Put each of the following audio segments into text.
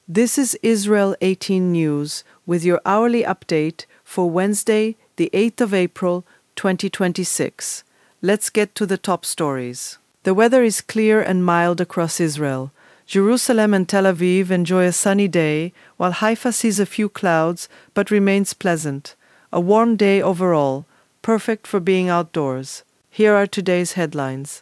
This is Israel 18 News with your hourly update for Wednesday, the 8th of April, 2026. Let's get to the top stories. The weather is clear and mild across Israel. Jerusalem and Tel Aviv enjoy a sunny day, while Haifa sees a few clouds but remains pleasant. A warm day overall, perfect for being outdoors. Here are today's headlines.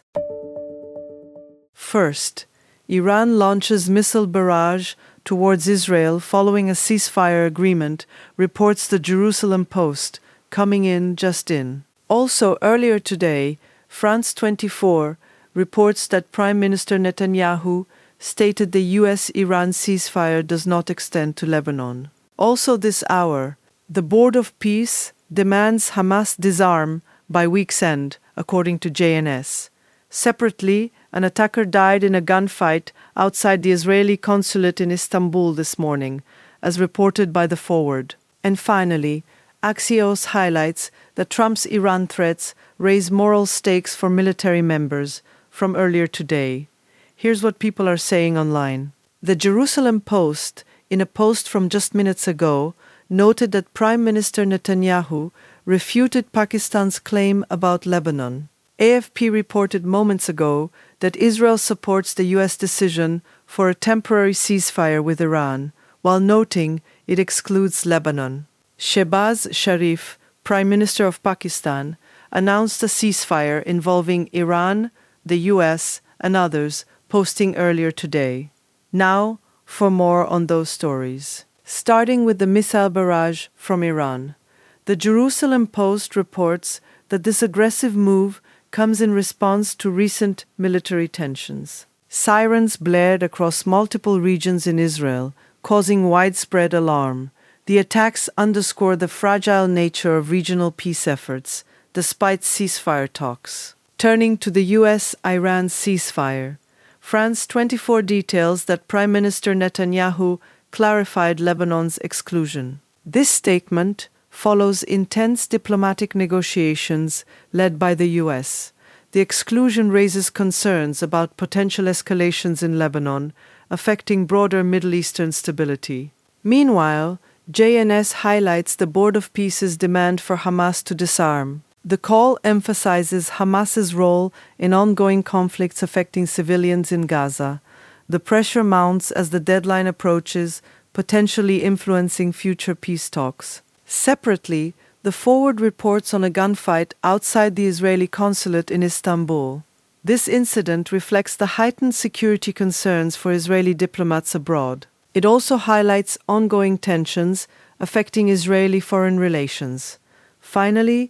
First, Iran launches missile barrage towards Israel following a ceasefire agreement, reports the Jerusalem Post, coming in just in. Also, earlier today, France 24 reports that Prime Minister Netanyahu stated the U.S.-Iran ceasefire does not extend to Lebanon. Also this hour, the Board of Peace demands Hamas disarm by week's end, according to JNS. Separately, an attacker died in a gunfight outside the Israeli consulate in Istanbul this morning, as reported by The Forward. And finally, Axios highlights that Trump's Iran threats raise moral stakes for military members from earlier today. Here's what people are saying online. The Jerusalem Post, in a post from just minutes ago, noted that Prime Minister Netanyahu refuted Pakistan's claim about Lebanon. AFP reported moments ago that Israel supports the U.S. decision for a temporary ceasefire with Iran, while noting it excludes Lebanon. Shehbaz Sharif, Prime Minister of Pakistan, announced a ceasefire involving Iran, the U.S., and others, posting earlier today. Now, for more on those stories. Starting with the missile barrage from Iran. The Jerusalem Post reports that this aggressive move comes in response to recent military tensions. Sirens blared across multiple regions in Israel, causing widespread alarm. The attacks underscore the fragile nature of regional peace efforts, despite ceasefire talks. Turning to the U.S.-Iran ceasefire, France 24 details that Prime Minister Netanyahu clarified Lebanon's exclusion. This statement follows intense diplomatic negotiations led by the U.S. The exclusion raises concerns about potential escalations in Lebanon, affecting broader Middle Eastern stability. Meanwhile, JNS highlights the Board of Peace's demand for Hamas to disarm. The call emphasizes Hamas's role in ongoing conflicts affecting civilians in Gaza. The pressure mounts as the deadline approaches, potentially influencing future peace talks. Separately, The Forward reports on a gunfight outside the Israeli consulate in Istanbul. This incident reflects the heightened security concerns for Israeli diplomats abroad. It also highlights ongoing tensions affecting Israeli foreign relations. Finally,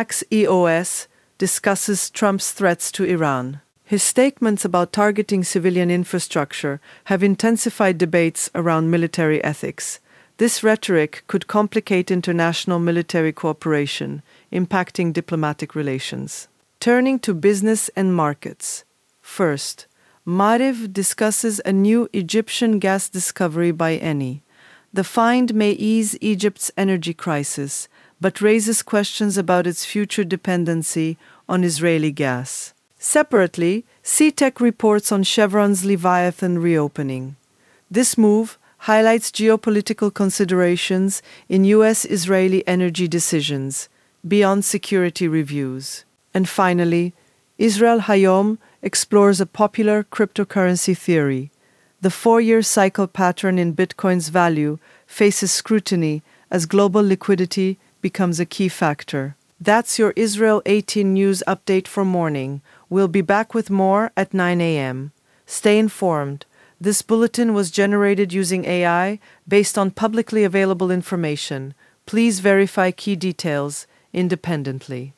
Axios discusses Trump's threats to Iran. His statements about targeting civilian infrastructure have intensified debates around military ethics. This rhetoric could complicate international military cooperation, impacting diplomatic relations. Turning to business and markets. First, Maariv discusses a new Egyptian gas discovery by Eni. The find may ease Egypt's energy crisis, but raises questions about its future dependency on Israeli gas. Separately, CTEC reports on Chevron's Leviathan reopening. This move highlights geopolitical considerations in U.S.-Israeli energy decisions, beyond security reviews. And finally, Israel Hayom explores a popular cryptocurrency theory. The 4-year cycle pattern in Bitcoin's value faces scrutiny as global liquidity becomes a key factor. That's your Israel 18 News update for morning. We'll be back with more at 9 a.m. Stay informed. This bulletin was generated using AI based on publicly available information. Please verify key details independently.